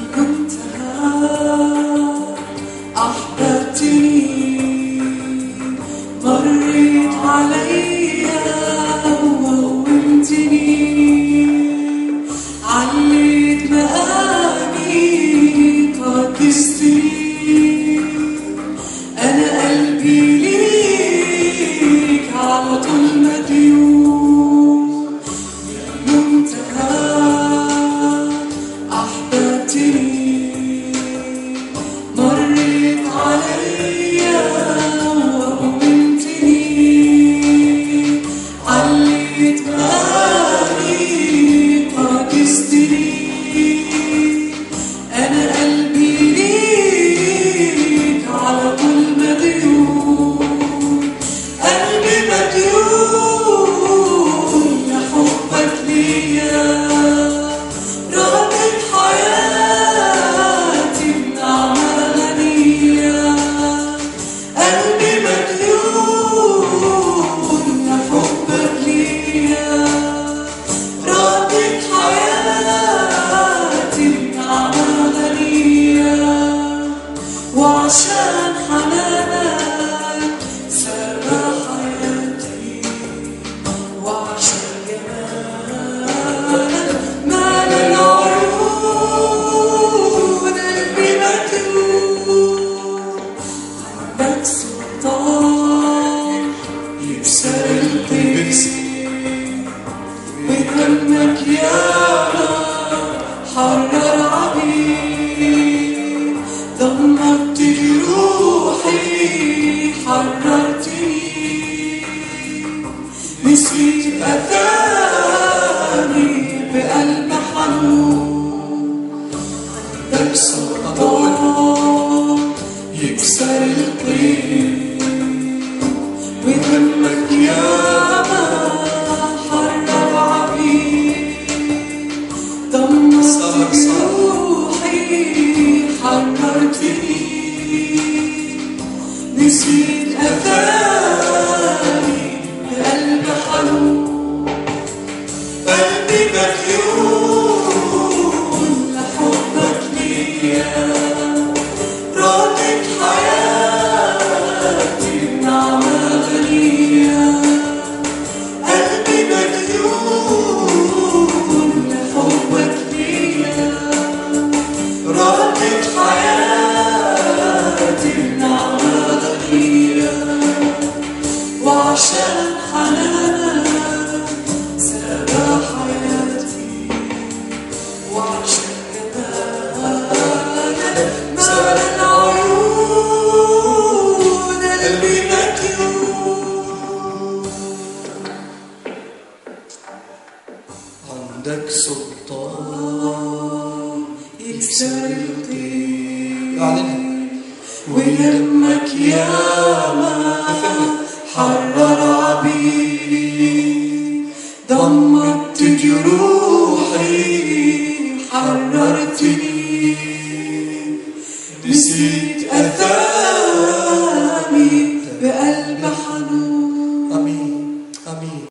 مريت عليا وقومتني، عليت مقامي قدستني. أنا قلبي ليك على طول مديون، منتهى أحببتني. مريت عليا وقومتني، عليت مقامي قدستني. أنا قلبي ليك على طول مديون، قلبي مديون لحبك ليا. رادت حياتي بنعمة غنية، قلبي مديون لحبك ليا. رادت حياتي بنعمة غنية، وعشان حنانك سابع حياتي، وعشان جمالك مال العيون. قلبي مديون، عندك سلطان يكسر القيد، بدمك ياما حرر عبيد. ضمت روحي حررتني، نسيت أثاني بقلب حنون. عندك سلطان يكسر القيد، ودمك ياما حرر عبيد. ضمت روحي حررتني، نسيت أثاني بقلب حنون. قلبي مديون لحبك ليا، رادت حياتي بنعمة غنية. قلبي مديون لحبك ليا، رادت حياتي بنعمة غنية. وعشان حنانك سابع حياتي، وعشان جمالك مال العيون. قلبي مديون، عندك سلطان يكسر القيد، ودمك ياما حرر